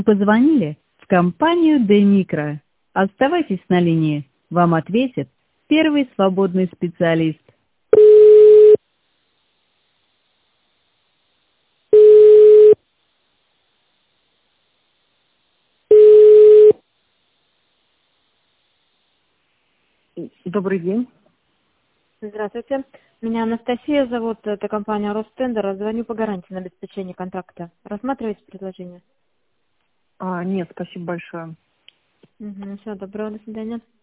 Позвонили в компанию Демикро. Оставайтесь на линии. Вам ответит первый свободный специалист. Добрый день. Здравствуйте. Меня Анастасия зовут. Это компания Ростендер. Звоню по гарантии на обеспечение контракта. Рассматриваете предложение? Нет, спасибо большое. Угу. Все, доброго, до свидания.